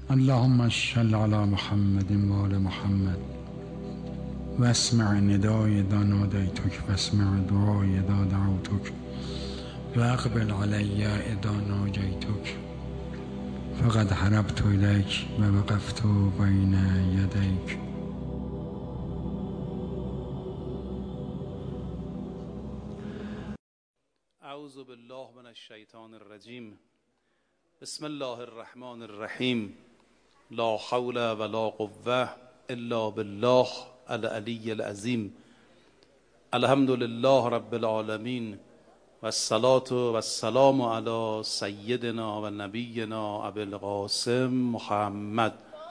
اللهم صل على محمد و آل محمد و اسمع ندای اذا نادیتک و اسمع دعای اذا دعوتک و اقبل علی اذا ناجیتک فقد هربت الیک و وقفت بین یدیک. اعوذ بالله من الشیطان الرجیم. بسم الله الرحمن الرحیم. لا حول ولا قوة الا بالله العلی العظیم. الحمد لله رب العالمین و الصلاة و السلام علی سیدنا و نبینا ابی القاسم محمد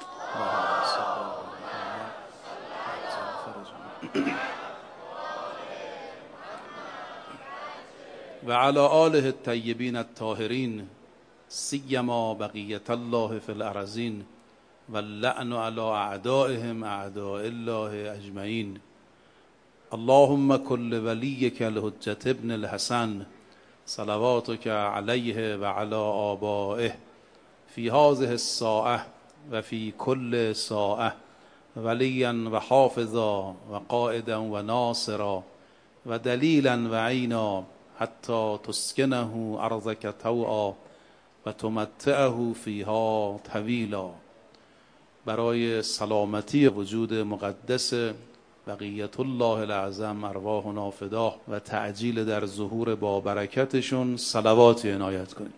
و علی آله الطیبین الطاهرین سیما بقیة الله فی الارضین و اللعن علی اعدائهم اعداء الله اجمعین. اللهم کل ولیک الحجة ابن الحسن صلواتک علیه و علی آبائه فی هذه الساعة و فی کل ساعة ولیا و حافظا و قائدا و ناصرا و دلیلا و عینا حتی تسکنه ارضک طوعا و تمتعه فیها طویلا. برای سلامتی وجود مقدس بقیت الله الاعظم ارواحنا فداه و تعجیل در ظهور با برکتشون صلواتی عنایت کنید.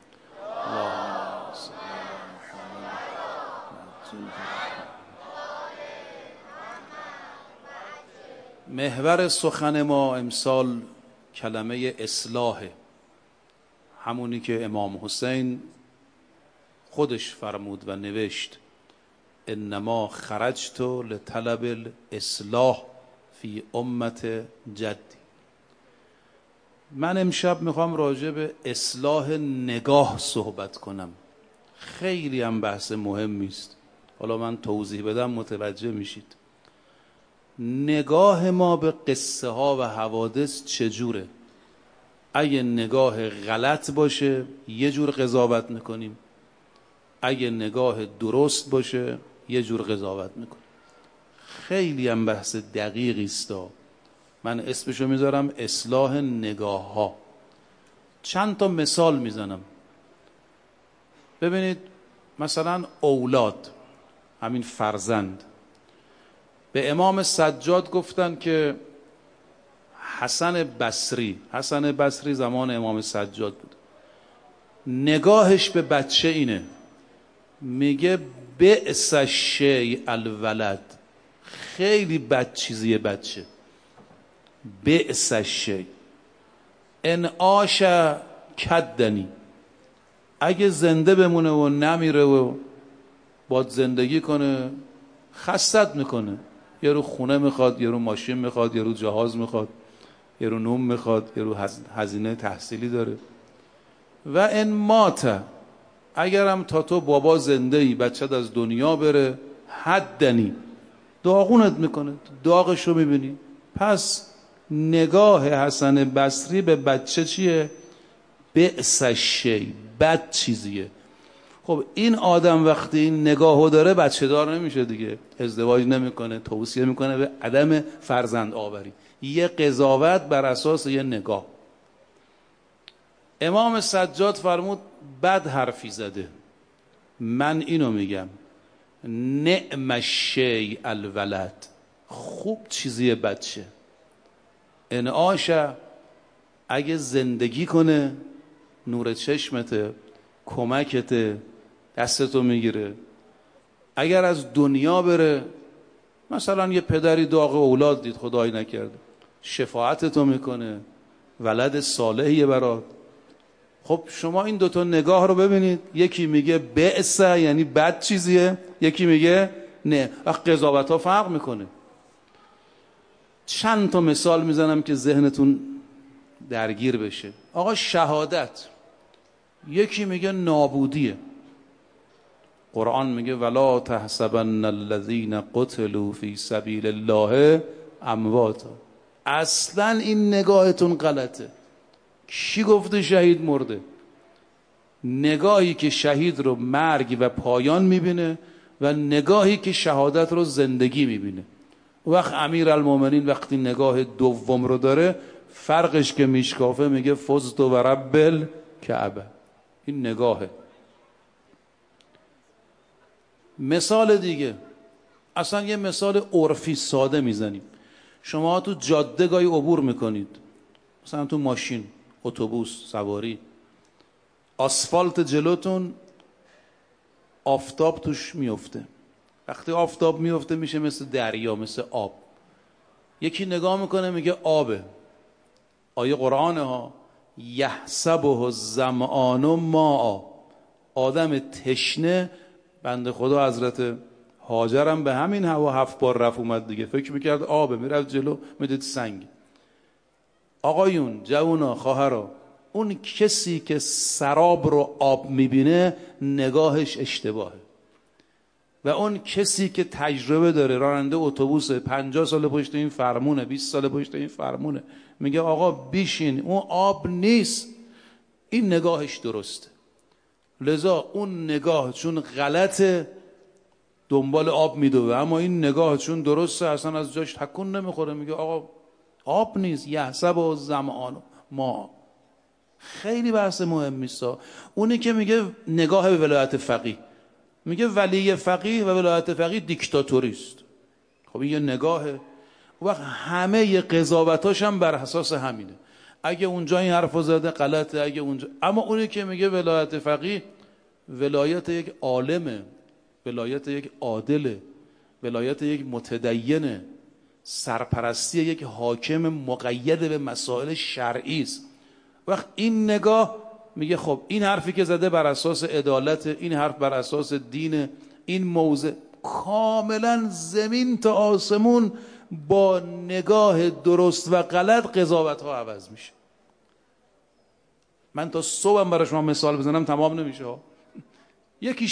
محور سخن ما امسال کلمه اصلاحه، همونی که امام حسین خودش فرمود و نوشت انما خرجت لطلب الاصلاح فی امت جدی. من امشب میخوام راجع به اصلاح نگاه صحبت کنم. خیلی هم بحث مهمی است. حالا من توضیح بدم متوجه میشید. نگاه ما به قصه ها و حوادث چجوره؟ اگه نگاه غلط باشه یه جور قضاوت میکنیم، اگه نگاه درست باشه یه جور قضاوت میکنیم. خیلی هم بحث دقیقی است. من اسمشو میذارم اصلاح نگاه ها. چند تا مثال میزنم. ببینید مثلا اولاد، همین فرزند، به امام سجاد گفتن که حسن بصری زمان امام سجاد بود، نگاهش به بچه اینه، میگه بئس الشیء الولد، خیلی بد چیزیه بچه. بئس الشیء ان عاش کدنی، اگه زنده بمونه و نمیره و باد زندگی کنه خستت میکنه. یه رو خونه میخواد، یه رو ماشین میخواد، یه رو جهاز میخواد، یه رو نوم میخواد، یه رو هزینه تحصیلی داره. و ان مات، اگرم تا تو بابا زنده ای بچت از دنیا بره حدنی، داغونت میکنه، داغشو میبینی. پس نگاه حسن بصری به بچه چیه؟ بئس الشیء، بد چیزیه. خب این آدم وقتی این نگاهو داره بچه دار نمیشه دیگه، ازدواج نمیکنه، توصیه میکنه به عدم فرزند آوری. یه قضاوت بر اساس یه نگاه. امام سجاد فرمود بد حرفی زده. من اینو میگم نعم الشیء الولد، خوب چیزیه بچه. انعاشه، اگه زندگی کنه نور چشمته، کمکته، دستتو میگیره. اگر از دنیا بره، مثلا یه پدری داغ اولاد دید خدای نکرده، شفاعتتو میکنه، ولد صالحیه برات. خب شما این دوتا نگاه رو ببینید، یکی میگه بئس یعنی بد چیزیه، یکی میگه نه. قضاوت ها فرق میکنه. چند تا مثال میزنم که ذهنتون درگیر بشه. آقا شهادت، یکی میگه نابودیه. قرآن میگه ولا تحسبن الذین قتلوا فی سبیل الله امواتا. اصلا این نگاهتون غلطه. کی گفته شهید مرده؟ نگاهی که شهید رو مرگ و پایان میبینه و نگاهی که شهادت رو زندگی میبینه. وقت امیرالمومنین وقتی نگاه دوم رو داره، فرقش که میشکافه میگه فزت و رب الکعبه. این نگاهه. مثال دیگه، اصلا یه مثال عرفی ساده میزنیم. شما تو جاده گاهی عبور میکنید، مثلا تو ماشین، اتوبوس، سواری، آسفالت جلوتون آفتاب توش میفته. وقتی آفتاب میفته میشه مثل دریا، مثل آب. یکی نگاه میکنه میگه آبه. آیه قرآنه ها، یحسبه الظمآن ماء. آدم تشنه، بنده خدا حضرت هاجرم به همین هوا 7 بار رفت اومد دیگه، فکر میکرد آبه، میرفت جلو میدید سنگ. آقایون، جوونا، خواهرا، اون کسی که سراب رو آب میبینه نگاهش اشتباهه. و اون کسی که تجربه داره، راننده اتوبوس، 50 سال پشت این فرمونه، 20 سال پشت این فرمونه، میگه آقا بیشین، اون آب نیست، این نگاهش درسته. لذا اون نگاه چون غلطه دنبال آب میدوه، اما این نگاه چون درسته اصلا از جاش تکون نمیخوره، میگه آقا آب نیست، یحسب الظمآن ماء. خیلی بحث مهمیست. اونی که میگه نگاه به ولایت فقیه، میگه ولی فقیه و ولایت فقیه دیکتاتوریست. خب این یه نگاهه. وقت همه قضاوتاش هم بر اساس همینه. اگه اونجا این حرفو زده غلطه، اگه اونجا. اما اونی که میگه ولایت فقیه، ولایت یک عالمه، ولایت یک عادله، ولایت یک متدینه، سرپرستی یک حاکم مقید به مسائل شرعی است. وقت این نگاه میگه خب این حرفی که زده بر اساس عدالت، این حرف بر اساس دین، این موضع کاملا زمین تا آسمون با نگاه درست و غلط قضاوت ها عوض میشه. من تا صبحم برای شما مثال بزنم تمام نمیشه ها. یکی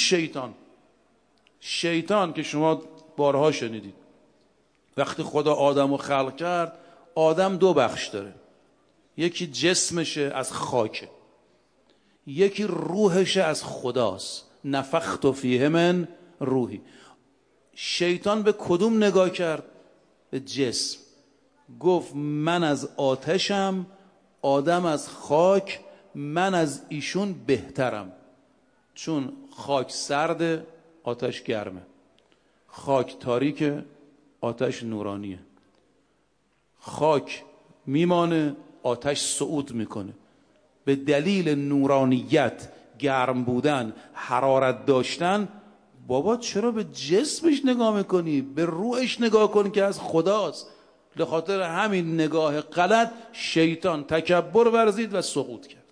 شیطان که شما بارها شنیدید، وقتی خدا آدم رو خلق کرد، آدم 2 بخش داره. یکی جسمشه از خاکه، یکی روحشه از خداست. نفخت فیه من روحی. شیطان به کدوم نگاه کرد؟ به جسم. گفت من از آتشم، آدم از خاک، من از ایشون بهترم. چون خاک سرده، آتش گرمه. خاک تاریکه، آتش نورانیه. خاک میمانه، آتش صعود میکنه. به دلیل نورانیت، گرم بودن، حرارت داشتن. بابا چرا به جسمش نگاه میکنی؟ به روحش نگاه کن که از خداست. لخاطر همین نگاه غلط شیطان تکبر ورزید و سقوط کرد.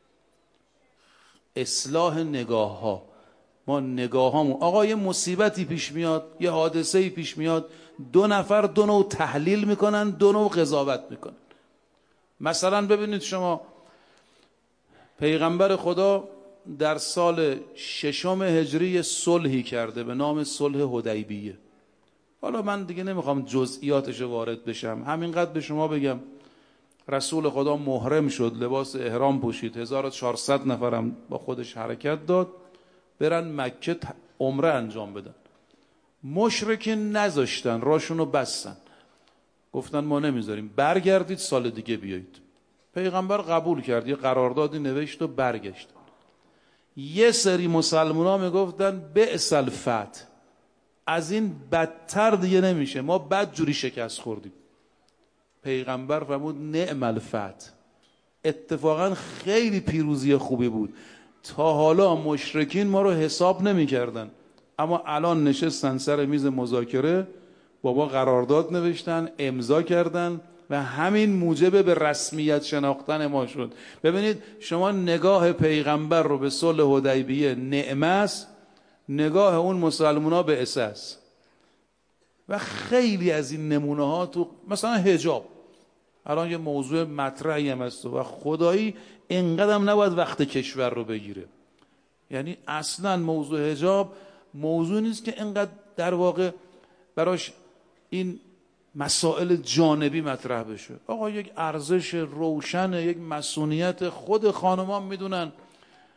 اصلاح نگاه ها. ما نگاه هامون، آقا یه مصیبتی پیش میاد، یه حادثه‌ای پیش میاد، 2 نفر 2 نوع تحلیل میکنن، 2 نوع قضاوت میکنن. مثلا ببینید شما، پیغمبر خدا در سال 6 هجری صلحی کرده به نام صلح حدیبیه. حالا من دیگه نمیخوام جزئیاتش وارد بشم، همینقدر به شما بگم رسول خدا محرم شد، لباس احرام پوشید، 1400 نفرم با خودش حرکت داد برن مکه عمره انجام بدن. مشرکین نذاشتن، راشونو بستن، گفتن ما نمیذاریم، برگردید سال دیگه بیایید. پیغمبر قبول کرد، یه قراردادی نوشت و برگشت. یه سری مسلمونا میگفتن بئس الفتح، از این بدتر دیگه نمیشه، ما بد جوری شکست خوردیم. پیغمبر فرمود نعم الفتح. اتفاقا خیلی پیروزی خوبی بود. تا حالا مشرکین ما رو حساب نمی کردن، اما الان نشستن سر میز مذاکره، با ما قرارداد نوشتن، امضا کردن و همین موجب به رسمیت شناختن ما شد. ببینید شما نگاه پیغمبر رو به صلح حدیبیه نعمت است، نگاه اون مسلمونا به اساس. و خیلی از این نمونه ها تو مثلا حجاب، الان یه موضوع مطرحی هم هست و خدایی اینقدر نباید وقت کشور رو بگیره. یعنی اصلا موضوع حجاب موضوع نیست که اینقدر در واقع براش این مسائل جانبی مطرح بشه. آقا یک ارزش روشن، یک مسئولیت، خود خانمان میدونن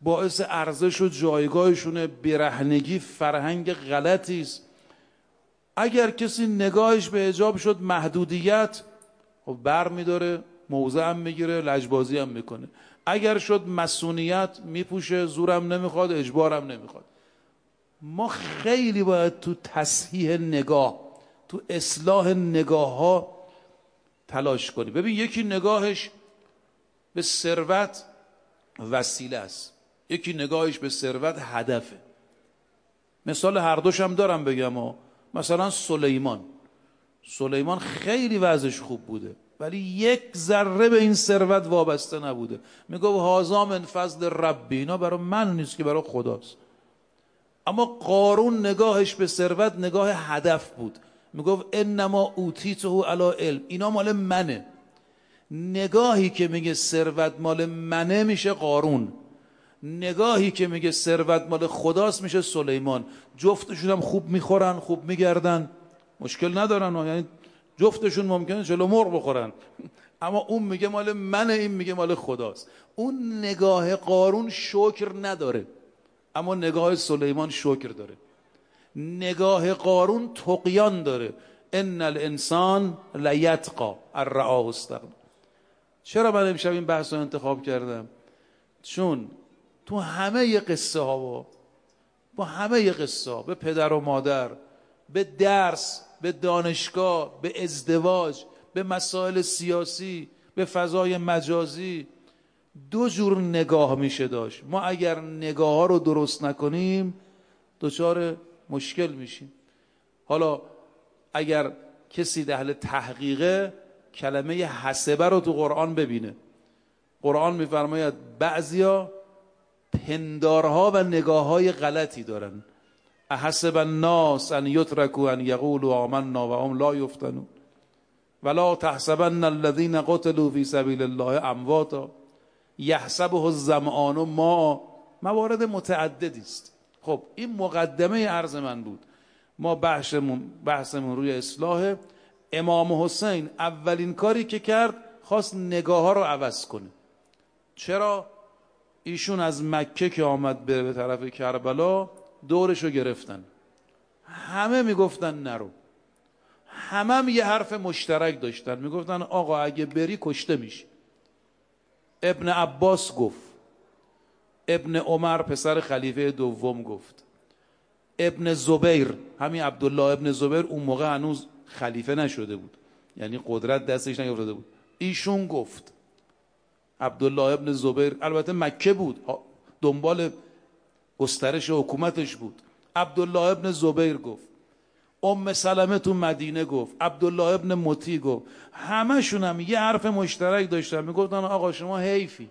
باعث ارزش و جایگاهشونه. برهنگی فرهنگ غلطی است. اگر کسی نگاهش به حجاب شد محدودیت، خب بر میداره، موضع هم میگیره، لجبازی هم میکنه. اگر شد مسئولیت، میپوشه، زورم نمیخواد، اجبارم نمیخواد. ما خیلی باید تو تصحیح نگاه، تو اصلاح نگاه ها تلاش کنیم. ببین یکی نگاهش به ثروت وسیله است، یکی نگاهش به ثروت هدفه. مثال هر دوش هم دارم بگم مثلا سلیمان خیلی وضعش خوب بوده ولی یک ذره به این ثروت وابسته نبوده. میگه هذا من فضل ربی، اینا برای من نیست که برای خداست. اما قارون نگاهش به ثروت نگاه هدف بود. میگه انما اوتیته علی علم، اینا مال منه. نگاهی که میگه ثروت مال منه میشه قارون، نگاهی که میگه ثروت مال خداست میشه سلیمان. جفتشون هم خوب میخورن، خوب میگردن، مشکل ندارن، یعنی جفتشون ممکنه جلو مرغ بخورن اما اون میگه مال منه، این میگه مال خداست. اون نگاه قارون شکر نداره اما نگاه سلیمان شکر داره. نگاه قارون طغیان داره. ان الانسان لیطغی ان رآه استغنی. چرا من امشب این بحث رو انتخاب کردم؟ چون تو همه قصه ها با همه قصه ها، به پدر و مادر، به درس، به دانشگاه، به ازدواج، به مسائل سیاسی، به فضای مجازی، دو جور نگاه میشه داشت. ما اگر نگاه ها رو درست نکنیم دچار مشکل میشیم. حالا اگر کسی اهل تحقیقه کلمه حسبه رو تو قرآن ببینه. قرآن میفرماید بعضیا پندارها و نگاههای غلطی دارن. احسب الناس ان یترکوا ان یقولوا آمنا وهم لا یفتنون ولا تحسبن الذین قتلوا فی سبیل الله امواتا یحسبه الظمآن ماء. موارد متعددی است. خب این مقدمه عرض من بود. ما بحثمون روی اصلاح. امام حسین اولین کاری که کرد خواست نگاه ها رو عوض کنه. چرا؟ ایشون از مکه که آمد به طرف کربلا دورشو گرفتن، همه میگفتن نرو، همه یه حرف مشترک داشتن، میگفتن آقا اگه بری کشته میشی. ابن عباس گفت، ابن عمر پسر خلیفه دوم گفت، ابن زبیر، همین عبدالله ابن زبیر اون موقع هنوز خلیفه نشده بود، یعنی قدرت دستش نیفتاده بود، ایشون گفت. عبدالله ابن زبیر البته مکه بود، دنبال گسترش حکومتش بود. عبدالله ابن زبیر گفت، ام سلمه تو مدینه گفت، عبدالله ابن مطیع گفت. همشون هم یه حرف مشترک داشتن، میگفتن آقا شما حیفی.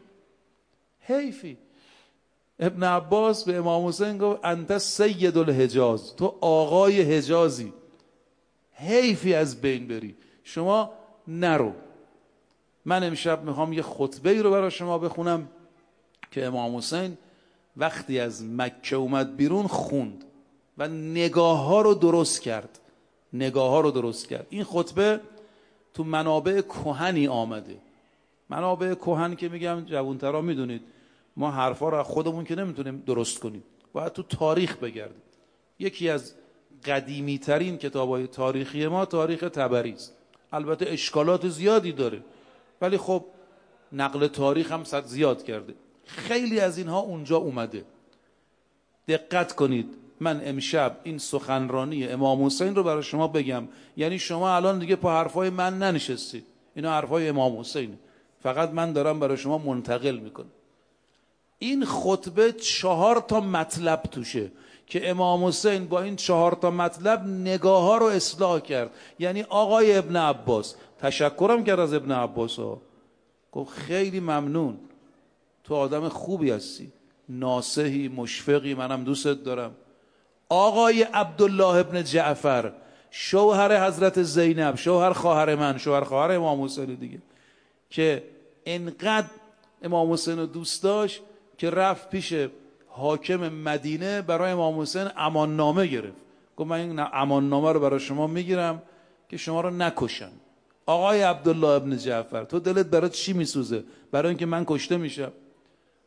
ابن عباس به امام حسین گفت انت سید الحجاز، تو آقای حجازی، حیفی از بین بری، شما نرو. من امشب میخوام یه خطبه رو برای شما بخونم که امام حسین وقتی از مکه اومد بیرون خوند و نگاه ها رو درست کرد. این خطبه تو منابع کهنی آمده. منابع کهن که میگم جوانترا میدونید ما حرفا رو خودمون که نمیتونیم درست کنیم، باید تو تاریخ بگردیم. یکی از قدیمی ترین کتاب‌های تاریخی ما تاریخ طبری است. البته اشکالات زیادی داره ولی خب نقل تاریخ هم زیاد کرده. خیلی از اینها اونجا اومده. دقت کنید، من امشب این سخنرانی امام حسین رو برای شما بگم، یعنی شما الان دیگه پا حرفای من ننشستید، اینا حرفای امام حسینه، فقط من دارم برای شما منتقل میکنم. این خطبه 4 مطلب توشه که امام حسین با این 4 مطلب نگاه ها رو اصلاح کرد. یعنی آقای ابن عباس، تشکرم کرد از ابن عباس ها، گفت خیلی ممنون، تو آدم خوبی هستی، ناصحی، مشفقی، منم دوستت دارم. آقای عبدالله ابن جعفر، شوهر حضرت زینب، شوهر خواهر من، شوهر خواهر امام حسین دیگه، که انقدر امام حسین رو دوست داشت که رفت پیش حاکم مدینه برای امام حسین امان نامه گرفت. گفت من این امان نامه رو برای شما میگیرم که شما رو نکشن. آقای عبدالله ابن جعفر، تو دلت برای چی میسوزه؟ برای اینکه من کشته میشم؟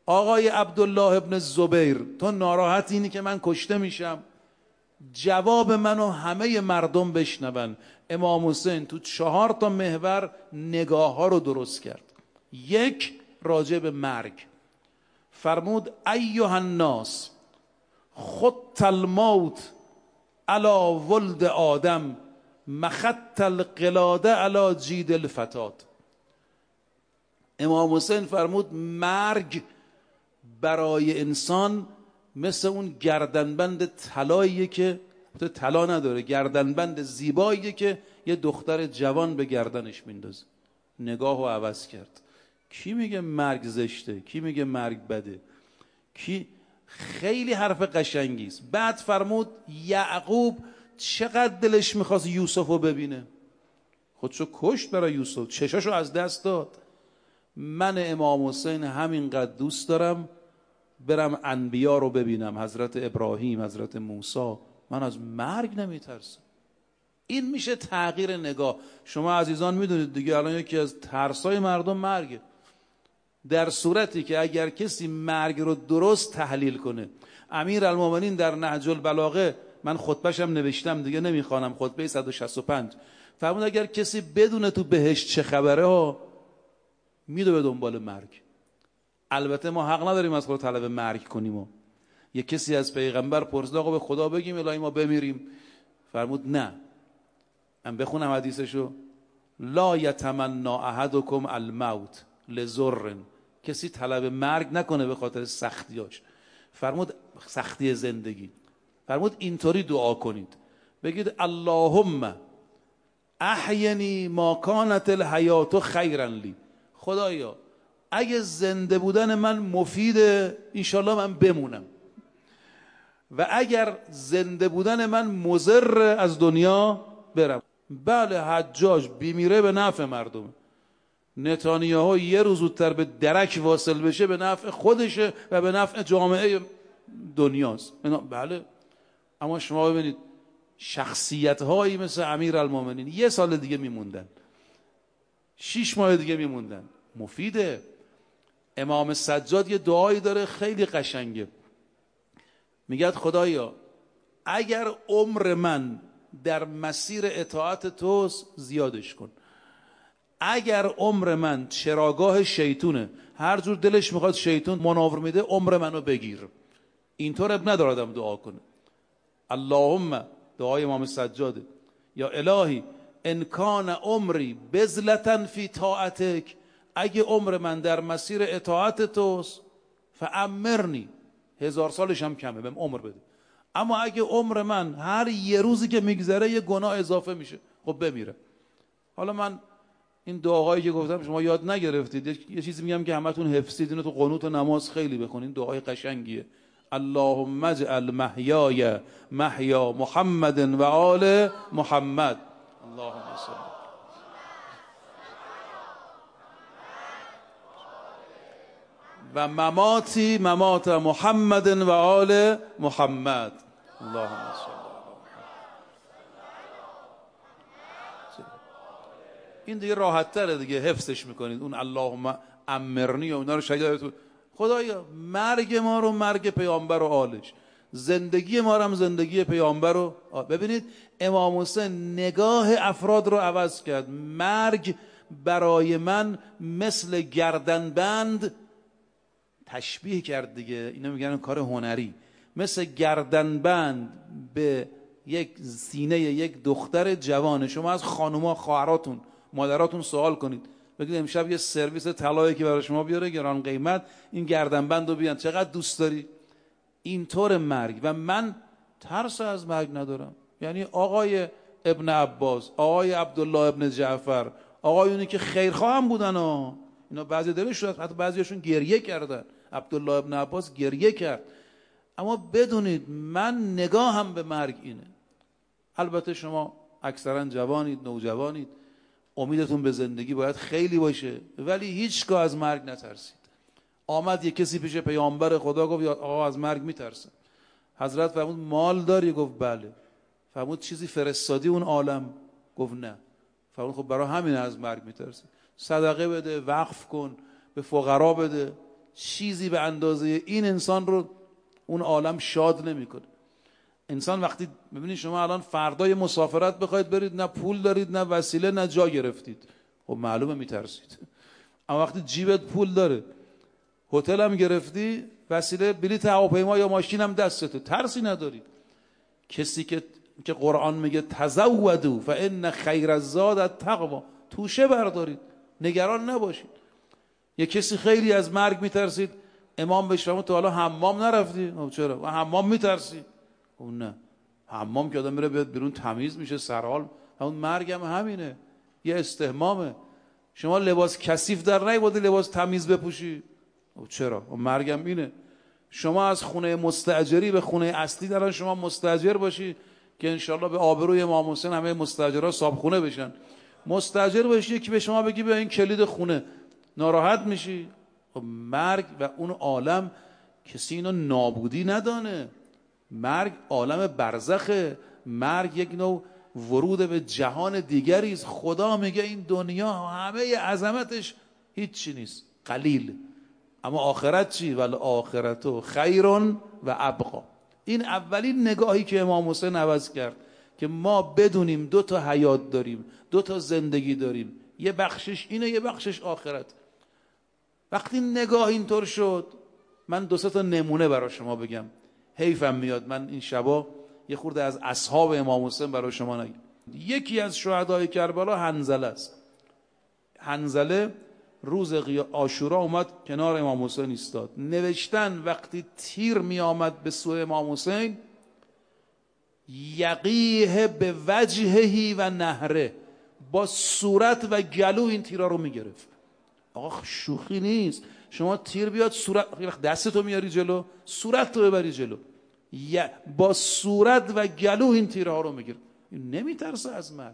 آقای عبدالله ابن زبیر تو ناراحت اینی که من کشته میشم؟ جواب منو همه مردم بشنون. امام حسین تو 4 تا محور نگاه ها رو درست کرد. یک، راجع به مرگ فرمود ایها الناس خط الموت علی ولد آدم مخط القلاده علی جید الفتات. امام حسین فرمود مرگ برای انسان مثل اون گردنبند طلاییه که طلا نداره، گردنبند زیباییه که یه دختر جوان به گردنش میندازه. نگاهو عوض کرد. کی میگه مرگ زشته؟ کی میگه مرگ بده؟ کی؟ خیلی حرف قشنگی است. بعد فرمود یعقوب چقدر دلش میخواست یوسفو ببینه، خودشو کشت برای یوسف، چشاشو از دست داد. من امام حسین همینقدر دوست دارم برم انبیا رو ببینم، حضرت ابراهیم، حضرت موسی. من از مرگ نمیترسم. این میشه تغییر نگاه. شما عزیزان میدونید دیگه الان یکی از ترسای مردم مرگه. در صورتی که اگر کسی مرگ رو درست تحلیل کنه، امیرالمومنین در نهج البلاغه، من خطبه‌شم نوشتم دیگه نمیخوانم، خطبه 165، فرمود اگر کسی بدونه تو بهشت چه خبره ها میدو به دنبال مرگ. البته ما حق نداریم از خود طلب مرگ کنیم. و یک کسی از پیغمبر پرسید آقا به خدا بگیم الهی ما بمیریم؟ فرمود نه. من بخونم حدیثشو: لا یتمنى احدکم الموت لضر. کسی طلب مرگ نکنه به خاطر سختیاش. فرمود سختی زندگی. فرمود اینطوری دعا کنید، بگید اللهم احینی ما کانت الحیات خیرا لی. خدایا اگه زنده بودن من مفیده انشالله من بمونم، و اگر زنده بودن من مضر از دنیا برم. بله حجاج بیمیره به نفع مردم، نتانیاهو یه روز زودتر به درک واصل بشه به نفع خودشه و به نفع جامعه دنیاست. بله، اما شما ببینید شخصیت هایی مثل امیرالمومنین 1 سال دیگه میموندن، 6 ماه دیگه میموندن. مفیده. امام سجاد یه دعایی داره خیلی قشنگه، میگه خدایا اگر عمر من در مسیر اطاعت توست زیادش کن، اگر عمر من چراگاه شیطونه، هر جور دلش میخواد شیطون مناور میده، عمر منو بگیر. اینطور اب نداره آدم دعا کنه. اللهم، دعای امام سجاده، یا الهی ان کان عمری بذلة فی طاعتک، اگه عمر من در مسیر اطاعت توست فامرنی، 1000 سالش هم کمه بهم عمر بده. اما اگه عمر من هر یه روزی که میگذره یه گناه اضافه میشه، خب بمیره. حالا من این دعاهایی که گفتم شما یاد نگرفتید، یه چیزی میگم که همتون حفظید، اینو تو قنوت و نماز خیلی بخونید، دعای قشنگیه. اللهم اجعل محیای محیا محمد و آل محمد. اللهم صل و مماتی ممات محمد و آل محمد. اللهم صل. این دیگه راحت تره دیگه، حفظش میکنید. اون اللهم امرنی و اونا رو شاید خدایا مرگ ما رو مرگ پیامبر و آلش، زندگی ما رو هم زندگی پیامبر و ببینید امام حسین نگاه افراد رو عوض کرد. مرگ برای من مثل گردنبند، تشبیه کرد دیگه، اینا میگن کار هنری، مثل گردنبند به یک سینه یک دختر جوانه. شما از خانوما خواهراتون مادراتون سوال کنید، بگید امشب یه سرویس طلایی که برای شما بیاره گران قیمت، این گردنبند رو بیان، چقدر دوست داری؟ اینطور مرگ. و من ترس از مرگ ندارم. یعنی آقای ابن عباس، آقای عبدالله ابن جعفر، آقایونی که خیرخواه هم بودن ها، اینا بعضی دلش شد، حتی بعضیشون گریه کردن. عبدالله ابن عباس گریه کرد. اما بدونید من نگاهم به مرگ اینه. البته شما اکثرا جوانید، نوجوانید، امیدتون به زندگی باید خیلی باشه، ولی هیچگاه از مرگ نترسید. آمد یک کسی پیش پیامبر خدا گفت آقا از مرگ میترسه. حضرت فرمود مال داری؟ گفت بله. فرمود چیزی فرستادی اون عالم؟ گفت نه. فرمود خب برای همین از مرگ میترسه. صدقه بده، وقف کن، به فقرا بده. چیزی به اندازه این انسان رو اون عالم شاد نمیکنه. انسان وقتی ببینید شما الان فردای مسافرت بخواید برید، نه پول دارید، نه وسیله، نه جا گرفتید، خب معلومه میترسید. اما وقتی جیبت پول داره، هتل هم گرفتی، وسیله بلیط هواپیما یا ماشین هم دستته، ترسی نداری. کسی که قرآن میگه تزودوا فان خیر الزاد التقوا، توشه بردارید، نگران نباشید. یه کسی خیلی از مرگ میترسید، امام بهش فرمود تو حالا حمام نرفتی؟ چرا؟ و حمام میترسی؟ اون نه، حمام که آدم میره بیاد بیرون تمیز میشه سرحال. همون مرگ هم همینه، یه استحمامه. شما لباس کثیف در نیاوردی لباس تمیز بپوشی؟ چرا؟ مرگ هم اینه. شما از خونه مستاجری به خونه اصلی درن شما مستاجر باشی که انشالله به آبروی امام حسین همه مستاجرها صاحب خونه بشن. مستاجر باشی که به شما بگی به این کلید خونه، ناراحت میشی. مرگ و اون عالم کسی اینو نابودی ندانه. مرگ عالم برزخه. مرگ یک نوع ورود به جهان دیگری است. خدا میگه این دنیا همه عظمتش هیچی نیست، قلیل، اما آخرت چی؟ والآخرت خیر و ابقا. این اولین نگاهی که امام حسین عوض کرد که ما بدونیم دو تا حیات داریم، دو تا زندگی داریم، یه بخشش اینه، یه بخشش آخرت. وقتی نگاه اینطور شد، من دو سه تا نمونه برای شما بگم، حیفم میاد من این شبا یه خورده از اصحاب امام حسین برای شما نگم. یکی از شهدای کربلا حنظله است. حنظله روز عاشورا اومد کنار امام حسین ایستاد. نوشتن وقتی تیر می آمد به سوی امام حسین، یقیه به وجههی و نهره، با صورت و گلو این تیرا رو می گرفت. آخ شوخی نیست. شما تیر بیاد صورت، دستتو میاری جلو، صورت تو ببری جلو، با صورت و گلو این تیرها رو میگیره. نمی ترسه از مرگ.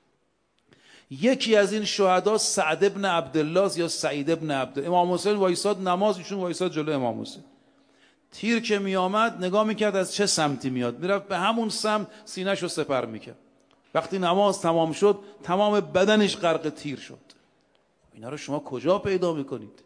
یکی از این شهدا سعد ابن عبدالله یا سعید ابن عبدالله، امام حسین وایساد نماز، ایشون وایساد جلو امام حسین. تیر که می آمد نگاه میکرد از چه سمتی میاد، میرفت به همون سمت سینه‌ش رو سپر میکرد. وقتی نماز تمام شد تمام بدنش غرق تیر شد. اینا رو شما کجا پیدا میکنید؟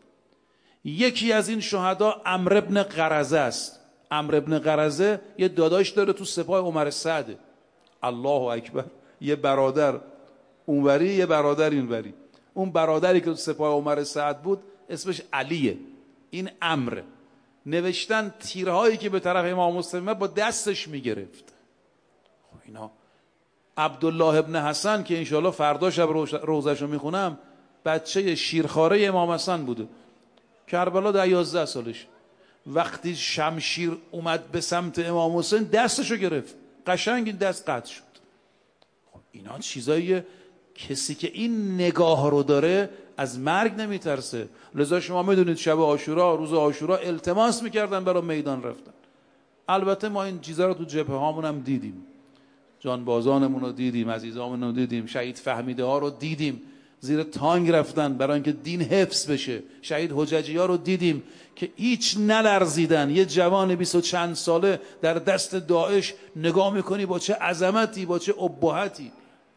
یکی از این شهدا عمرو ابن قرزه است. عمرو ابن قرزه یه داداش داره تو سپاه عمر سعد. الله اکبر. یه برادر اونوری، یه برادر اینوری. اون برادری که تو سپاه عمر سعد بود اسمش علیه، این عمرو. نوشتن تیرهایی که به طرف امام حسین با دستش میگرفت. خب اینا عبدالله ابن حسن که انشاءالله فردا شب روزشو میخونم، بچه شیرخواره امام حسن بوده، کربلا در 11 سالش. وقتی شمشیر اومد به سمت امام حسین دستشو گرفت، قشنگ این دست قطع شد. خب اینا چیزاییه، کسی که این نگاه رو داره از مرگ نمیترسه. لذا شما میدونید شب عاشورا، روز عاشورا التماس میکردن برای میدان رفتن. البته ما این چیزا رو تو جبهه هامون هم دیدیم، جانبازانمون رو دیدیم، عزیزامون رو دیدیم، شهید فهمیده ها رو دیدیم زیر تانگ رفتن برای اینکه دین حفظ بشه. شهید حججی ها رو دیدیم که هیچ نلرزیدن. یه جوان 20 و چند ساله در دست داعش نگاه میکنی با چه عظمتی، با چه ابهتی.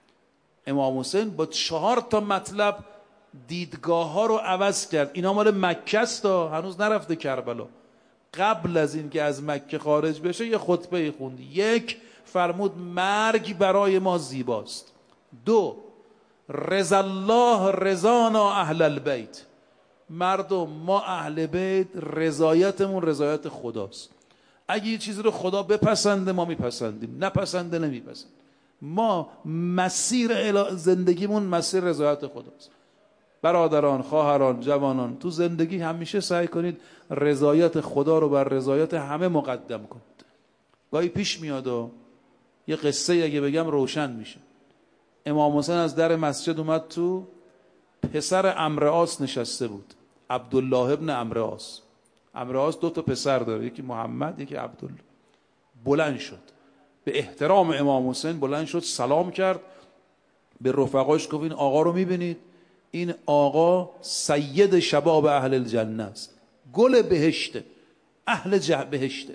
امام حسین با 4 تا مطلب دیدگاه ها رو عوض کرد. اینا مال مکه است، هنوز نرفته کربلا. قبل از این که از مکه خارج بشه یه خطبه خوند. 1 فرمود مرگ برای ما زیباست. 2 رضا الله رضانا اهل البیت، مردم ما اهل بیت رضایتمون رضایت خداست. اگه یه چیزی رو خدا بپسنده ما میپسندیم، نپسنده نمیپسند. ما مسیر زندگیمون مسیر رضایت خداست. برادران، خواهران، جوانان، تو زندگی همیشه سعی کنید رضایت خدا رو بر رضایت همه مقدم کنید. گاهی پیش میاد و یه قصه اگه بگم روشن میشه. امام حسین از در مسجد اومد تو، پسر عمرو عاص نشسته بود، عبدالله ابن عمرو عاص. عمرو عاص 2 تا پسر داره، یکی محمد یکی عبدالله. بلند شد به احترام امام حسین، بلند شد سلام کرد به رفقاش، گفت این آقا رو میبینید؟ این آقا سید شباب اهل الجنه است، گل بهشته، اهل بهشته.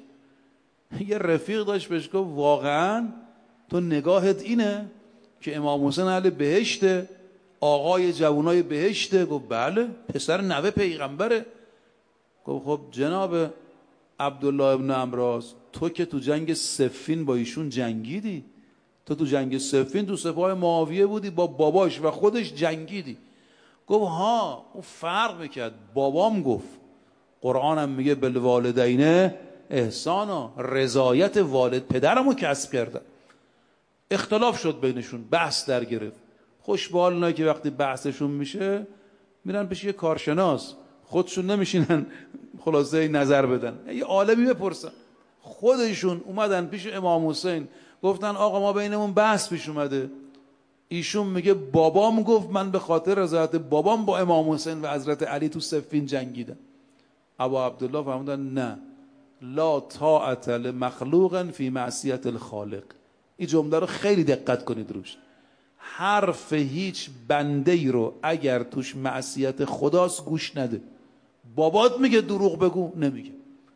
یه رفیق داشت بهش گفت واقعا تو نگاهت اینه که امام حسین اهل بهشته، آقای جوانای بهشته؟ گفت بله، پسر نوه پیغمبره. گفت خب جناب عبدالله ابن عمراز، تو که تو جنگ صفین با ایشون جنگیدی، تو جنگ صفین تو سپاه معاویه بودی، با باباش و خودش جنگیدی. گفت ها، اون فرق میکرد، بابام گفت، قرآنم میگه بالوالدین احسانا، رضایت والد پدرمو کسب کردن. اختلاف شد بینشون، بحث در گرفت. خوش به حال اونایی که وقتی بحثشون میشه میرن پیش یه کارشناس، خودشون نمیشینن خلاصه نظر بدن، یه عالمی بپرسن. خودشون اومدن پیش امام حسین گفتن آقا ما بینمون بحث پیش اومده، ایشون میگه بابام گفت من به خاطر رضایت بابام با امام حسین و حضرت علی تو صفین جنگیدم. ابا عبدالله فرمودن نه، لا طاعت لمخلوق فی معصیت الخالق. این جمله رو خیلی دقت کنید روش. حرف هیچ بنده ای رو اگر توش معصیت خداست گوش نده. بابات میگه دروغ بگو، نمیگه.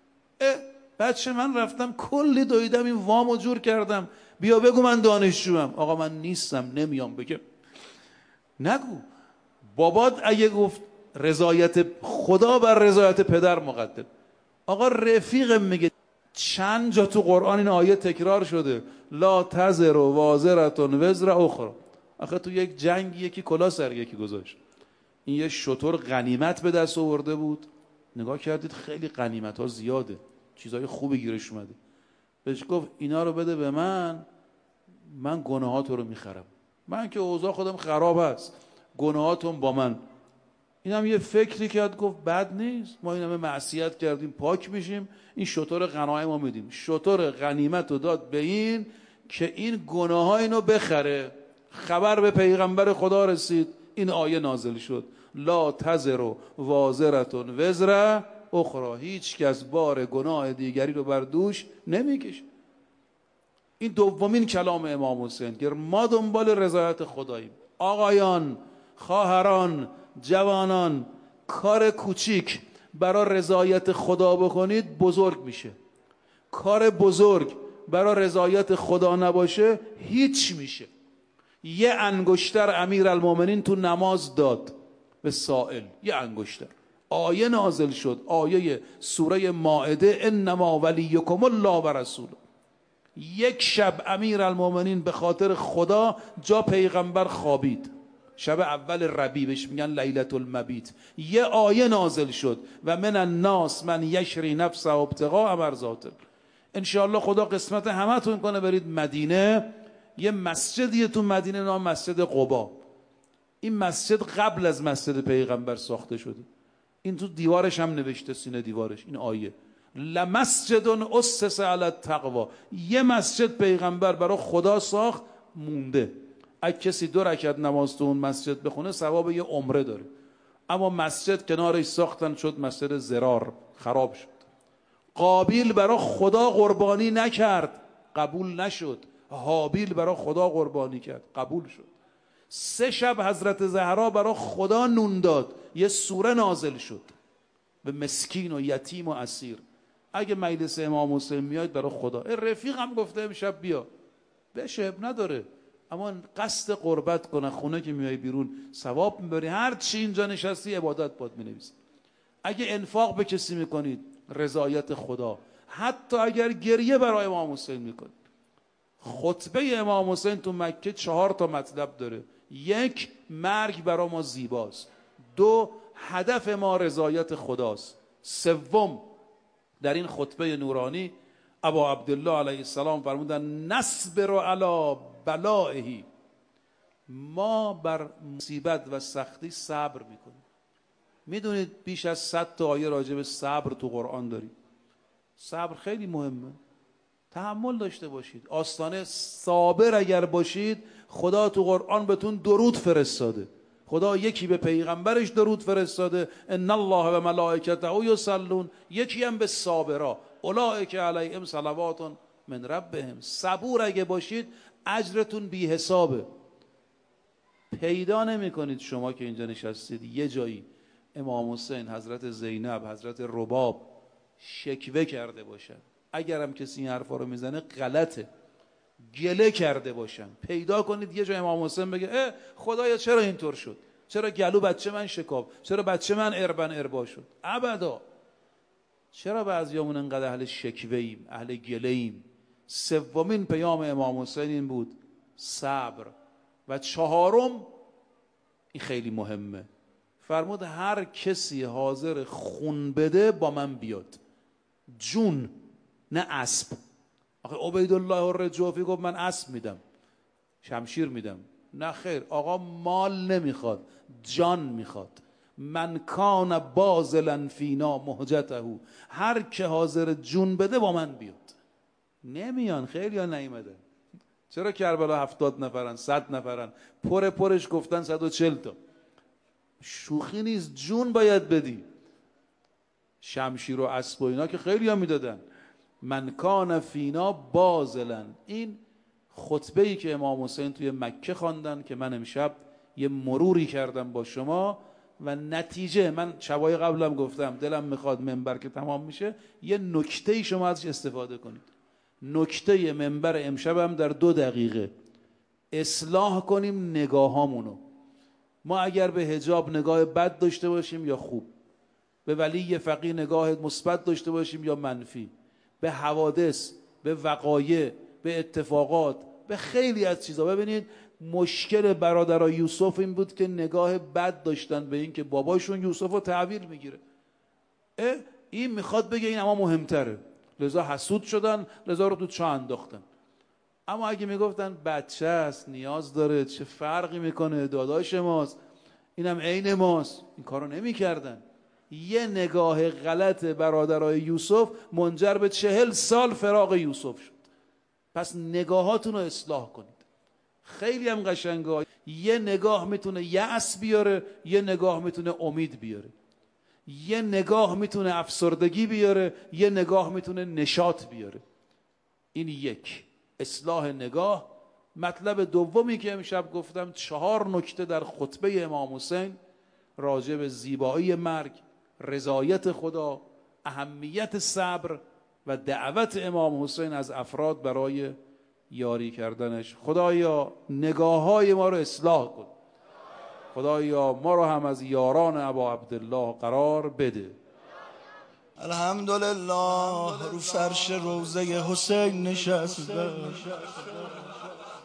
بچه من رفتم کلی دویدم این وامو جور کردم، بیا بگو من دانشجوام. آقا من نیستم، نمیام بگم. نگو. بابات اگه گفت رضایت خدا بر رضایت پدر مقدم. آقا رفیقم میگه، چند جا تو قرآن این آیه تکرار شده، لا تزر و وازرتون وزر اخرى. آخه تو یک جنگ یکی کلا سر یکی گذاشت. این یه شتر غنیمت به دست آورده بود، نگاه کردید خیلی غنیمت ها زیاده، چیزای خوبی گیرش اومده. بهش گفت اینا رو بده به من گناهاتو رو میخرم، من که اوضاع خودم خراب هست، گناهاتون با من. اینم یه فکری کرد، گفت بد نیست، ما این همه معصیت کردیم پاک میشیم، این شتر غنایم ما میدیم. شتر غنیمت رو داد به این که این گناه اینو بخره. خبر به پیغمبر خدا رسید، این آیه نازل شد، لا تزر وازرتون وزر اخرى. هیچ کس بار گناه دیگری رو بر دوش نمیکشه. این دومین کلام امام حسین که ما دنبال رضایت خداییم. آقایان، خواهران، جوانان، کار کوچیک برای رضایت خدا بکنید بزرگ میشه. کار بزرگ برای رضایت خدا نباشه هیچ میشه. یه انگشتر امیرالمومنین تو نماز داد به سائل، یه انگشتر. آیه نازل شد، آیه سوره مائده، انما ولیکم الله و رسوله. یک شب امیرالمومنین به خاطر خدا جا پیغمبر خوابید، شب اول ربیع، بهش میگن لیلة المبیت. یه آیه نازل شد، و من الناس من یشری نفسه ابتغاء مرضات. انشاءالله خدا قسمت همتون کنه برید مدینه. یه مسجدیه تو مدینه نام مسجد قبا. این مسجد قبل از مسجد پیغمبر ساخته شده. این تو دیوارش هم نوشته، سینه دیوارش، این آیه لمسجد اسس علی التقوی. یه مسجد پیغمبر برای خدا ساخت، مونده. اگه کسی 2 رکعت نماز تو اون مسجد بخونه ثواب یه عمره داره. اما مسجد کنارش ساختن شد مسجد زرار، خراب شد. قابیل برای خدا قربانی نکرد، قبول نشد. هابیل برای خدا قربانی کرد، قبول شد. 3 شب حضرت زهرا برای خدا نون داد، یه سوره نازل شد به مسکین و یتیم و اسیر. اگه مجلس امام حسین میاد برای خدا، رفیقم گفته امشب بیا، بشه نداره، اما قصد قربت کنه. خونه که میای بیرون ثواب میبری، هر چی اینجا نشستی عبادت باد مینویسی. اگه انفاق به کسی میکنید رضایت خدا، حتی اگر گریه برای امام حسین میکنید. خطبه امام حسین تو مکه 4 تا مطلب داره. 1، مرگ برای ما زیباست. 2، هدف ما رضایت خداست. 3، در این خطبه نورانی ابا عبدالله علیه السلام فرمودن نصبر علی بلائه، ما بر مصیبت و سختی صبر میکنیم. میدونید بیش از 100 تا آیه راجع به صبر تو قرآن داریم. صبر خیلی مهمه. تحمل داشته باشید. آستانه صابر اگر باشید، خدا تو قرآن بهتون درود فرستاده. خدا یکی به پیغمبرش درود فرستاده، ان الله و ملائکته یصلون، یکی هم به صابرا، اولئک علیهم صلوات من ربهم. صبور اگه باشید اجرتون بی حسابه. پیدا نمی کنید شما که اینجا نشستید یه جایی امام حسین، حضرت زینب، حضرت رباب شکوه کرده باشن. اگرم کسی این حرفا رو میزنه غلطه، گله کرده باشن. پیدا کنید یه جای امام حسین بگه خدایا چرا اینطور شد، چرا گلو بچه من شکاف، چرا بچه من اربا شد. ابدا. چرا بعضیامون انقدر اهل شکوه‌ایم، اهل گله‌ایم؟ سومین پیام امام حسین این بود، صبر. و چهارم، این خیلی مهمه، فرمود هر کسی حاضر خون بده با من بیاد، جون نه اسب. آخه عبیدالله الرجوفی گفت من اسب میدم، شمشیر میدم. نه خیر، آقا مال نمیخواد، جان میخواد. من کان باذلا فینا مهجته، هر که حاضر جون بده با من بیاد. نمیان، خیلی ها نیومدن. چرا کربلا 70 نفرن، 100 نفرن، پرش گفتن 140 تا. شوخی نیست، جون باید بدی. شمشیر و اسب و اینا که خیلی ها میدادن. من کان فینا باذلا، این خطبه‌ای که امام حسین توی مکه خواندن که من امشب یه مروری کردم با شما و نتیجه، من شبای قبلم گفتم دلم میخواد منبر که تمام میشه یه نکته شما ازش استفاده کنید. نکته منبر امشبم در 2 دقیقه اصلاح کنیم نگاهامونو. ما اگر به حجاب نگاه بد داشته باشیم یا خوب، به ولی فقیه نگاه مثبت داشته باشیم یا منفی، به حوادث، به وقایع، به اتفاقات، به خیلی از چیزا. ببینید مشکل برادرای یوسف این بود که نگاه بد داشتن به این که باباشون یوسف رو تحویل میگیره. این میخواد بگه این اما مهمتره، لذا حسود شدن، لذا رو تو چاه انداختن. اما اگه میگفتن بچه است، نیاز داره، چه فرقی میکنه، داداش ماست، اینم عین ماست، این کارو نمیکردن. یه نگاه غلط برادرای یوسف منجر به 40 سال فراق یوسف شد. پس نگاهاتون رو اصلاح کنید. خیلی هم قشنگه. یه نگاه میتونه یأس بیاره، یه نگاه میتونه امید بیاره، یه نگاه میتونه افسردگی بیاره، یه نگاه میتونه نشاط بیاره. این یک، اصلاح نگاه. مطلب دومی که امشب گفتم، 4 نکته در خطبه امام حسین راجع به زیبایی مرگ، رضایت خدا، اهمیت صبر و دعوت امام حسین از افراد برای یاری کردنش. خدایا نگاه‌های ما رو اصلاح کن، خدایا ما رو هم از یاران ابا عبدالله قرار بده. الحمدلله رو فرش روضه حسین نشسته،